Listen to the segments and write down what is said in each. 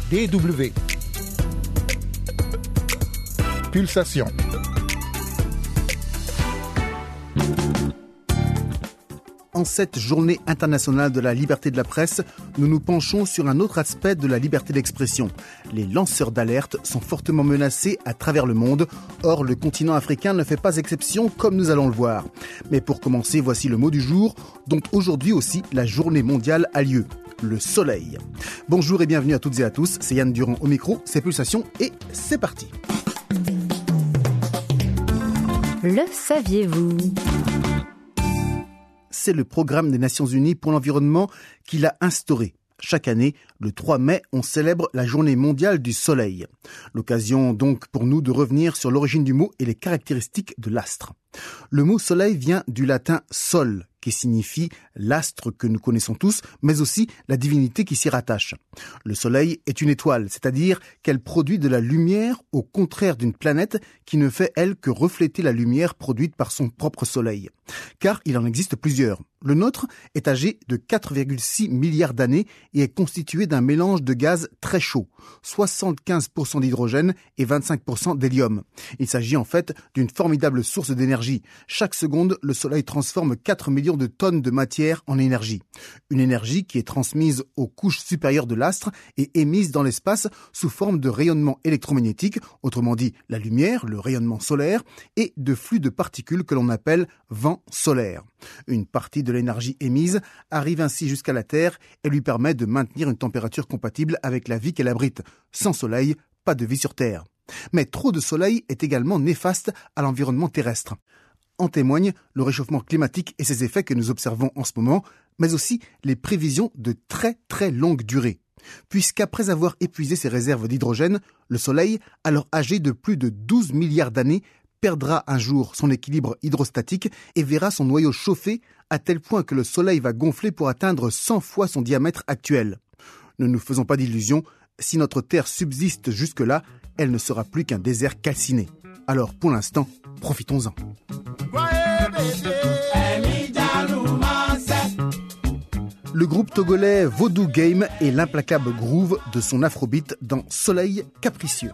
DW. Pulsation. En cette journée internationale de la liberté de la presse, nous nous penchons sur un autre aspect de la liberté d'expression. Les lanceurs d'alerte sont fortement menacés à travers le monde. Or, le continent africain ne fait pas exception, comme nous allons le voir. Mais pour commencer, voici le mot du jour, dont aujourd'hui aussi la journée mondiale a lieu. Le soleil. Bonjour et bienvenue à toutes et à tous, c'est Yann Durand au micro, c'est Pulsation et c'est parti. Le saviez-vous ? C'est le programme des Nations Unies pour l'environnement qui l'a instauré. Chaque année, le 3 mai, on célèbre la journée mondiale du soleil. L'occasion donc pour nous de revenir sur l'origine du mot et les caractéristiques de l'astre. Le mot soleil vient du latin sol, qui signifie l'astre que nous connaissons tous, mais aussi la divinité qui s'y rattache. Le soleil est une étoile, c'est-à-dire qu'elle produit de la lumière au contraire d'une planète qui ne fait, elle, que refléter la lumière produite par son propre soleil. Car il en existe plusieurs. Le nôtre est âgé de 4,6 milliards d'années et est constitué d'un mélange de gaz très chaud, 75% d'hydrogène et 25% d'hélium. Il s'agit en fait d'une formidable source d'énergie. Chaque seconde, le soleil transforme 4 millions de tonnes de matière en énergie. Une énergie qui est transmise aux couches supérieures de l'astre et émise dans l'espace sous forme de rayonnement électromagnétique, autrement dit la lumière, le rayonnement solaire, et de flux de particules que l'on appelle vent solaire. Une partie de l'énergie émise arrive ainsi jusqu'à la Terre et lui permet de maintenir une température compatible avec la vie qu'elle abrite. Sans soleil, pas de vie sur Terre. Mais trop de soleil est également néfaste à l'environnement terrestre. En témoigne le réchauffement climatique et ses effets que nous observons en ce moment, mais aussi les prévisions de très très longue durée. Puisqu'après avoir épuisé ses réserves d'hydrogène, le Soleil, alors âgé de plus de 12 milliards d'années, perdra un jour son équilibre hydrostatique et verra son noyau chauffer à tel point que le Soleil va gonfler pour atteindre 100 fois son diamètre actuel. Ne nous faisons pas d'illusions, si notre Terre subsiste jusque-là, elle ne sera plus qu'un désert calciné. Alors pour l'instant, profitons-en. Le groupe togolais Vodou Game et l'implacable groove de son afrobeat dans Soleil capricieux.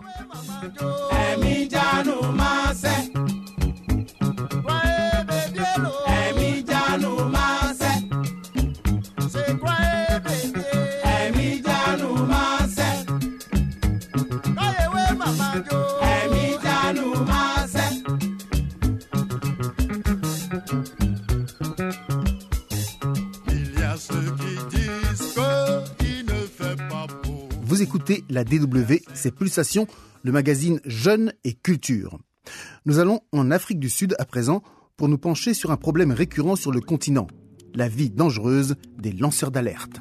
Vous écoutez la DW, c'est Pulsation, le magazine Jeunes et Culture. Nous allons en Afrique du Sud à présent pour nous pencher sur un problème récurrent sur le continent, la vie dangereuse des lanceurs d'alerte.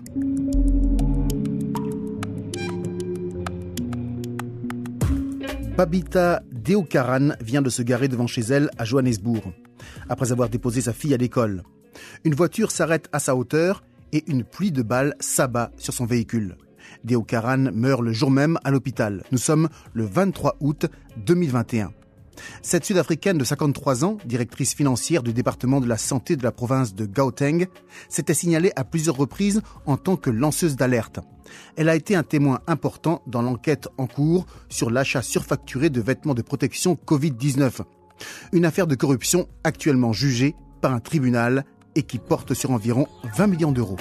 Babita Deokaran vient de se garer devant chez elle à Johannesburg, après avoir déposé sa fille à l'école. Une voiture s'arrête à sa hauteur et une pluie de balles s'abat sur son véhicule. Deokaran meurt le jour même à l'hôpital. Nous sommes le 23 août 2021. Cette Sud-Africaine de 53 ans, directrice financière du département de la santé de la province de Gauteng, s'était signalée à plusieurs reprises en tant que lanceuse d'alerte. Elle a été un témoin important dans l'enquête en cours sur l'achat surfacturé de vêtements de protection Covid-19. Une affaire de corruption actuellement jugée par un tribunal et qui porte sur environ 20 millions d'euros.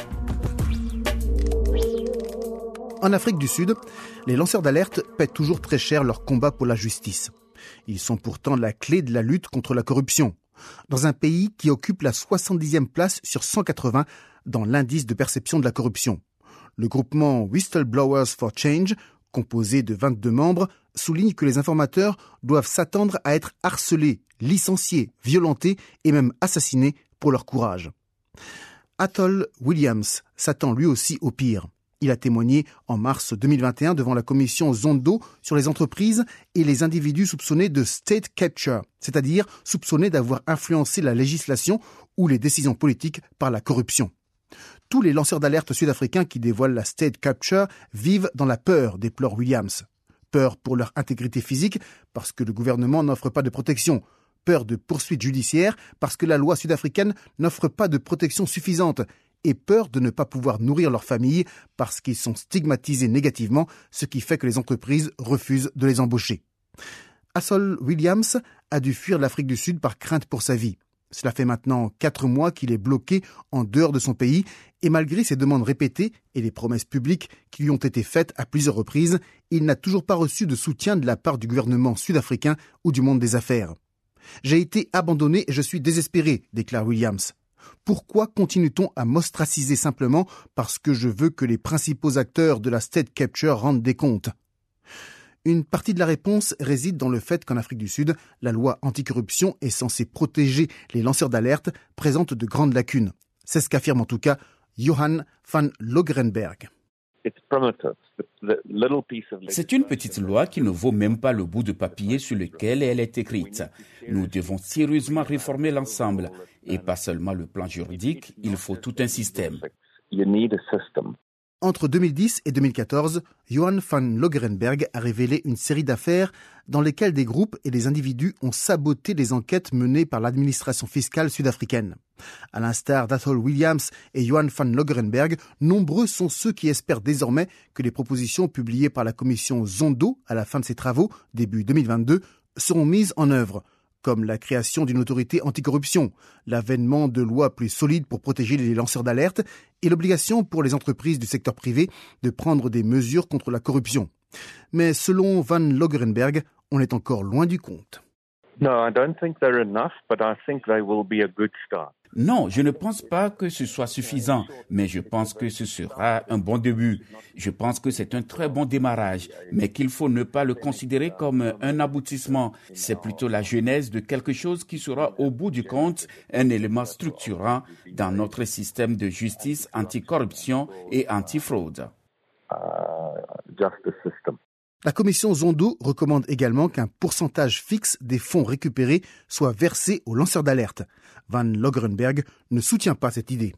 En Afrique du Sud, les lanceurs d'alerte paient toujours très cher leur combat pour la justice. Ils sont pourtant la clé de la lutte contre la corruption. Dans un pays qui occupe la 70e place sur 180 dans l'indice de perception de la corruption. Le groupement Whistleblowers for Change, composé de 22 membres, souligne que les informateurs doivent s'attendre à être harcelés, licenciés, violentés et même assassinés pour leur courage. Athol Williams s'attend lui aussi au pire. Il a témoigné en mars 2021 devant la commission Zondo sur les entreprises et les individus soupçonnés de state capture, c'est-à-dire soupçonnés d'avoir influencé la législation ou les décisions politiques par la corruption. Tous les lanceurs d'alerte sud-africains qui dévoilent la state capture vivent dans la peur, déplore Williams. Peur pour leur intégrité physique, parce que le gouvernement n'offre pas de protection. Peur de poursuites judiciaires, parce que la loi sud-africaine n'offre pas de protection suffisante. et peur de ne pas pouvoir nourrir leur famille parce qu'ils sont stigmatisés négativement, ce qui fait que les entreprises refusent de les embaucher. Hassol Williams a dû fuir l'Afrique du Sud par crainte pour sa vie. Cela fait maintenant 4 mois qu'il est bloqué en dehors de son pays et malgré ses demandes répétées et les promesses publiques qui lui ont été faites à plusieurs reprises, il n'a toujours pas reçu de soutien de la part du gouvernement sud-africain ou du monde des affaires. « J'ai été abandonné et je suis désespéré », déclare Williams. « Pourquoi continue-t-on à m'ostraciser simplement parce que je veux que les principaux acteurs de la state capture rendent des comptes ?» Une partie de la réponse réside dans le fait qu'en Afrique du Sud, la loi anticorruption est censée protéger les lanceurs d'alerte présente de grandes lacunes. C'est ce qu'affirme en tout cas Johan van Logerenberg. C'est une petite loi qui ne vaut même pas le bout de papier sur lequel elle est écrite. Nous devons sérieusement réformer l'ensemble. Et pas seulement le plan juridique, il faut tout un système. Entre 2010 et 2014, Johan van Logerenberg a révélé une série d'affaires dans lesquelles des groupes et des individus ont saboté les enquêtes menées par l'administration fiscale sud-africaine. À l'instar d'Athol Williams et Johan van Logerenberg, nombreux sont ceux qui espèrent désormais que les propositions publiées par la commission Zondo à la fin de ses travaux, début 2022, seront mises en œuvre, comme la création d'une autorité anticorruption, l'avènement de lois plus solides pour protéger les lanceurs d'alerte et l'obligation pour les entreprises du secteur privé de prendre des mesures contre la corruption. Mais selon Van Logerenberg, on est encore loin du compte. Non, je ne pense pas que ce soit suffisant, mais je pense que ce sera un bon début. Je pense que c'est un très bon démarrage, mais qu'il faut ne pas le considérer comme un aboutissement. C'est plutôt la genèse de quelque chose qui sera au bout du compte un élément structurant dans notre système de justice anticorruption et antifraude. La commission Zondo recommande également qu'un pourcentage fixe des fonds récupérés soit versé aux lanceurs d'alerte. Van Logerenberg ne soutient pas cette idée.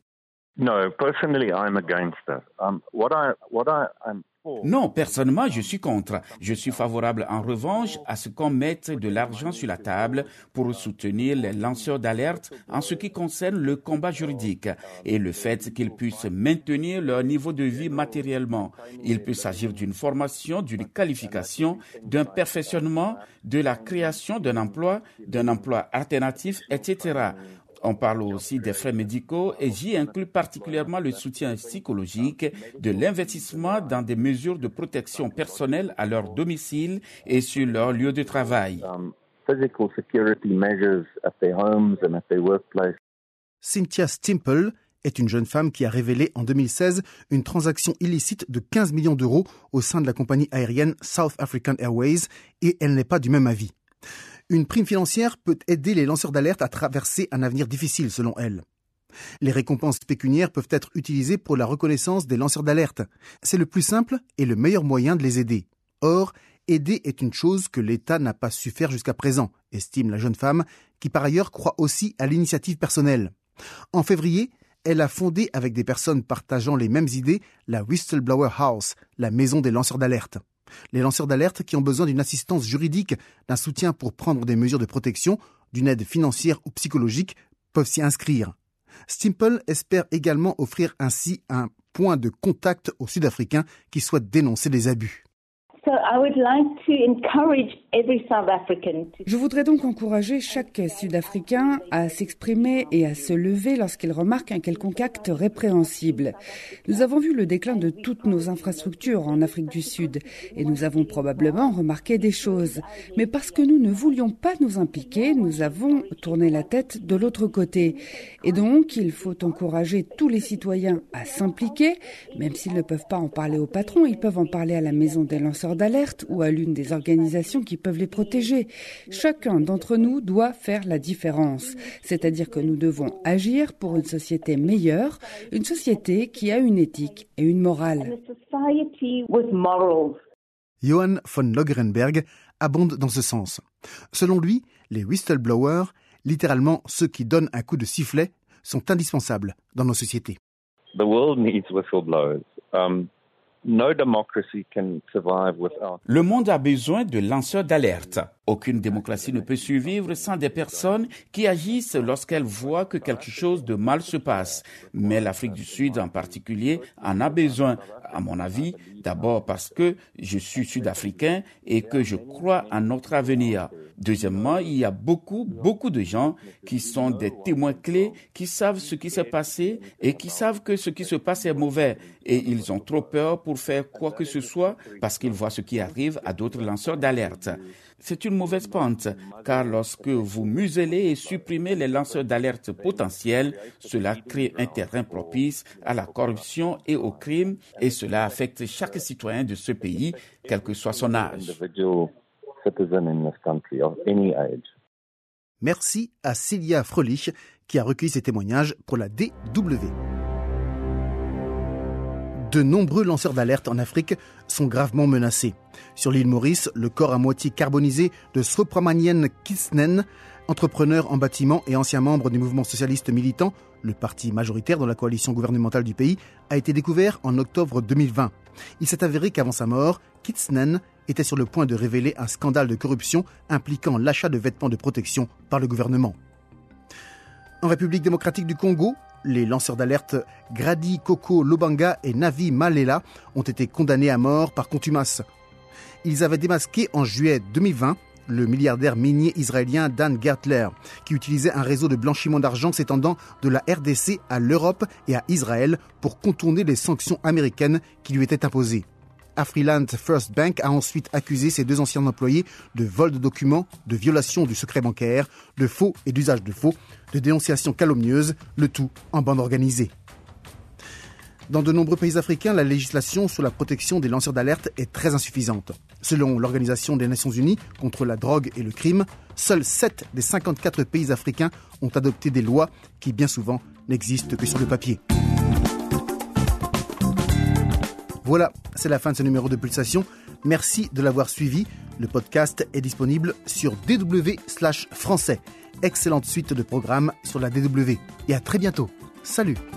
Non, personnellement, je suis contre. Je suis favorable en revanche à ce qu'on mette de l'argent sur la table pour soutenir les lanceurs d'alerte en ce qui concerne le combat juridique et le fait qu'ils puissent maintenir leur niveau de vie matériellement. Il peut s'agir d'une formation, d'une qualification, d'un perfectionnement, de la création d'un emploi alternatif, etc. On parle aussi des frais médicaux et j'y inclus particulièrement le soutien psychologique, de l'investissement dans des mesures de protection personnelle à leur domicile et sur leur lieu de travail. Cynthia Stimple est une jeune femme qui a révélé en 2016 une transaction illicite de 15 millions d'euros au sein de la compagnie aérienne South African Airways et elle n'est pas du même avis. Une prime financière peut aider les lanceurs d'alerte à traverser un avenir difficile, selon elle. Les récompenses pécuniaires peuvent être utilisées pour la reconnaissance des lanceurs d'alerte. C'est le plus simple et le meilleur moyen de les aider. Or, aider est une chose que l'État n'a pas su faire jusqu'à présent, estime la jeune femme, qui par ailleurs croit aussi à l'initiative personnelle. En février, elle a fondé avec des personnes partageant les mêmes idées la Whistleblower House, la maison des lanceurs d'alerte. Les lanceurs d'alerte qui ont besoin d'une assistance juridique, d'un soutien pour prendre des mesures de protection, d'une aide financière ou psychologique peuvent s'y inscrire. Stimple espère également offrir ainsi un point de contact aux Sud-Africains qui souhaitent dénoncer les abus. Je voudrais donc encourager chaque Sud-Africain à s'exprimer et à se lever lorsqu'il remarque un quelconque acte répréhensible. Nous avons vu le déclin de toutes nos infrastructures en Afrique du Sud et nous avons probablement remarqué des choses. Mais parce que nous ne voulions pas nous impliquer, nous avons tourné la tête de l'autre côté. Et donc, il faut encourager tous les citoyens à s'impliquer, même s'ils ne peuvent pas en parler au patron, ils peuvent en parler à la maison des lanceurs d'alerte ou à l'une des organisations qui peuvent les protéger. Chacun d'entre nous doit faire la différence. C'est-à-dire que nous devons agir pour une société meilleure, une société qui a une éthique et une morale. Johan van Logerenberg abonde dans ce sens. Selon lui, les whistleblowers, littéralement ceux qui donnent un coup de sifflet, sont indispensables dans nos sociétés. The world needs whistleblowers. Le monde a besoin de lanceurs d'alerte. Aucune démocratie ne peut survivre sans des personnes qui agissent lorsqu'elles voient que quelque chose de mal se passe. Mais l'Afrique du Sud en particulier en a besoin, à mon avis, d'abord parce que je suis sud-africain et que je crois à notre avenir. Deuxièmement, il y a beaucoup de gens qui sont des témoins clés, qui savent ce qui s'est passé et qui savent que ce qui se passe est mauvais. Et ils ont trop peur pour faire quoi que ce soit parce qu'ils voient ce qui arrive à d'autres lanceurs d'alerte. C'est une mauvaise pente, car lorsque vous muselez et supprimez les lanceurs d'alerte potentiels, cela crée un terrain propice à la corruption et au crime, et cela affecte chaque citoyen de ce pays, quel que soit son âge. Merci à Cilia Fröhlich qui a recueilli ces témoignages pour la DW. De nombreux lanceurs d'alerte en Afrique sont gravement menacés. Sur l'île Maurice, le corps à moitié carbonisé de Sropramanien Kitsnen, entrepreneur en bâtiment et ancien membre du mouvement socialiste militant, le parti majoritaire dans la coalition gouvernementale du pays, a été découvert en octobre 2020. Il s'est avéré qu'avant sa mort, Kitsnen était sur le point de révéler un scandale de corruption impliquant l'achat de vêtements de protection par le gouvernement. En République démocratique du Congo, les lanceurs d'alerte Grady Koko Lobanga et Navi Malela ont été condamnés à mort par contumace. Ils avaient démasqué en juillet 2020 le milliardaire minier israélien Dan Gertler, qui utilisait un réseau de blanchiment d'argent s'étendant de la RDC à l'Europe et à Israël pour contourner les sanctions américaines qui lui étaient imposées. Afriland First Bank a ensuite accusé ses deux anciens employés de vol de documents, de violation du secret bancaire, de faux et d'usage de faux, de dénonciation calomnieuse, le tout en bande organisée. Dans de nombreux pays africains, la législation sur la protection des lanceurs d'alerte est très insuffisante. Selon l'Organisation des Nations Unies contre la drogue et le crime, seuls 7 des 54 pays africains ont adopté des lois qui, bien souvent, n'existent que sur le papier. Voilà, c'est la fin de ce numéro de Pulsation. Merci de l'avoir suivi. Le podcast est disponible sur dw/français. Excellente suite de programmes sur la DW. Et à très bientôt. Salut!